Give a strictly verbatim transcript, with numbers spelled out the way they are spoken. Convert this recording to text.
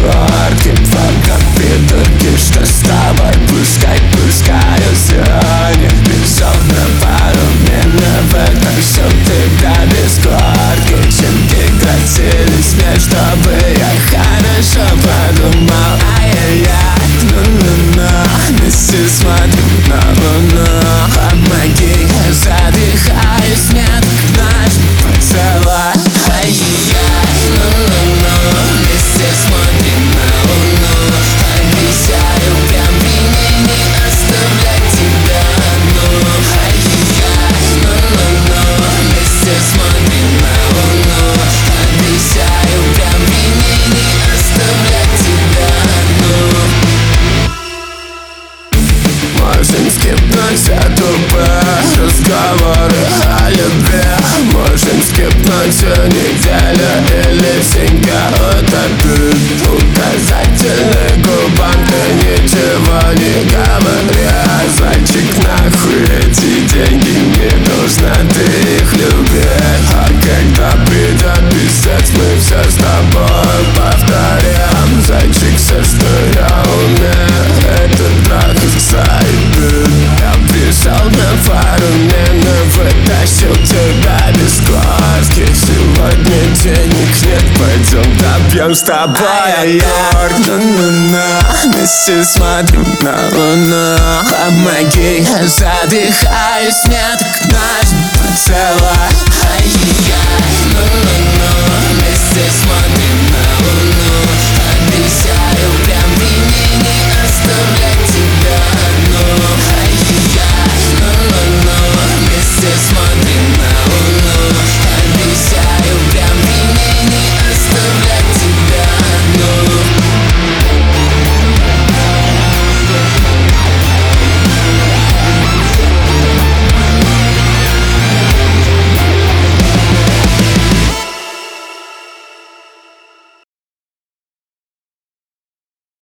горки. Пока придурки, что с тобой пускай пускают слюни. Безумно пару миновых, так что тебя без горки. Чем прекратили смерть, чтобы я хорошо подумал. Ай-яй-яй, ну-ну-ну, вместе смотрим на луну. Помоги, я задыхаюсь, нет, наш поцелуй. Ай-яй-яй, ну-ну-ну, вместе смотрим на луну. Обещаю, прям меня не оставлять тебя одну. Ай-яй-яй, ну-ну-ну, вместе смотрим на луну. Обещаю, прям меня не оставлять тебя одну. Можем скипнуть все тупые разговоры о любви. Можем скипнуть всю неделю или всегда утопить. Указательный губам ты ничего не говори. Зайчик, нахуй эти деньги, не нужно ты их любить. А когда придет пиздец, мы все с тобой повторим. Зайчик, все, что я умею, это трахаться и пить. Я пришел на пару минут, вытащил тебя без глазки. Сегодня денег нет, пойдем допьем с тобой аккорд. Ну-ну-ну, вместе смотрим на луну. Помоги, я задыхаюсь, нет, к наш поцелуй. Ай-яй-яй, ну-ну-ну, вместе смотрим